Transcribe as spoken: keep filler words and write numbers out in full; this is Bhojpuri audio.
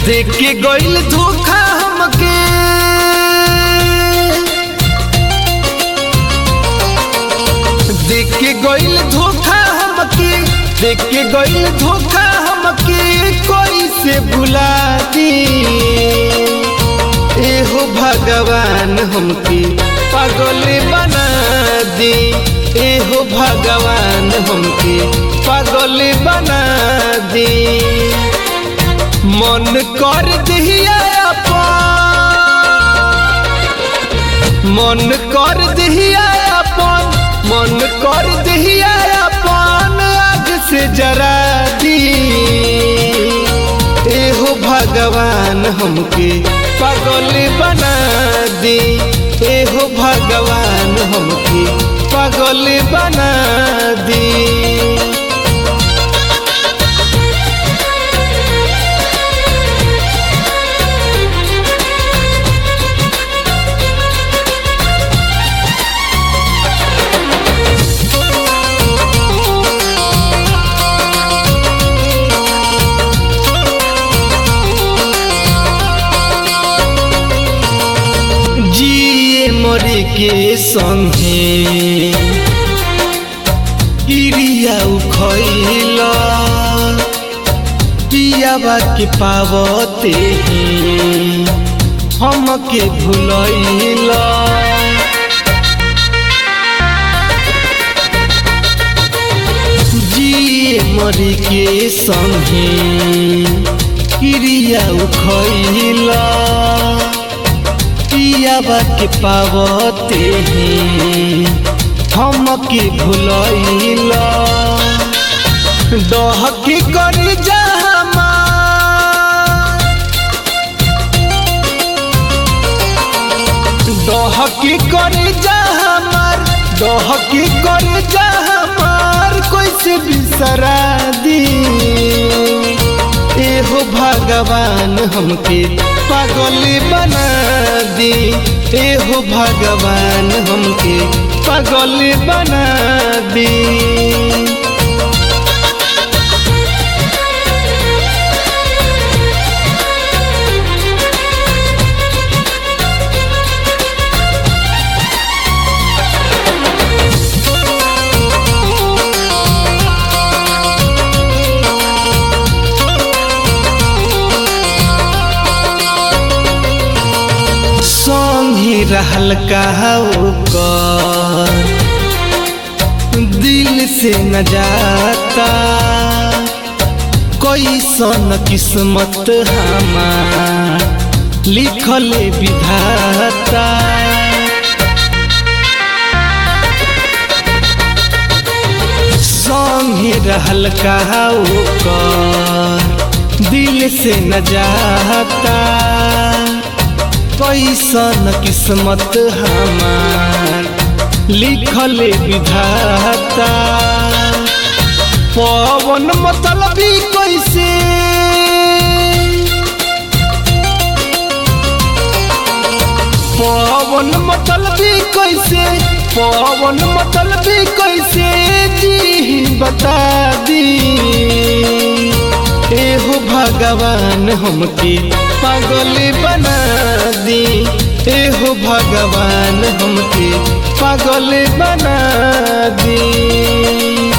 देख के गइल धोखा हमके, देख के गइल धोखा हमके, देख के गइल धोखा हमके कोई से भुला दी। एहो भगवान हमके पागल बना दी, एहो भगवान हमके पागल बना दी। मन कर दिया अपन, मन कर दिया अपन, मन कर दिया अपन आग से जरा दी। एहो भगवान हमके पागल बना दी, एहो भगवान हमके पागल बना दी। मरे के संगे इरिया उखैला, पियाबा के पावते हमके भुलैला। जिए मरे के संगे इरिया उखैला, पियाबा के पावते हमके भुलैला। डहकी कर जा हमार, डहकी कर जा हमार, डहकी कर जा हमार कैसे बिसरा दी। एहो भगवान हमके पागल बना दी, एहो भगवान हमके पागल बना दी। संगी रहल कहू कर दिल से न जाता, कैसन किस्मत हमार लिखल विधाता। संगी रहल कहू कर दिल से न जाता, कैसन किस्मत हमार लिखल विधाता। पवन मतलबी कैसे, पवन मतलबी कैसे, पवन मतलबी कैसे जी बता दी। एहो भगवान हमके पागल बना दी, एहो भगवान हमके पागल बना दी।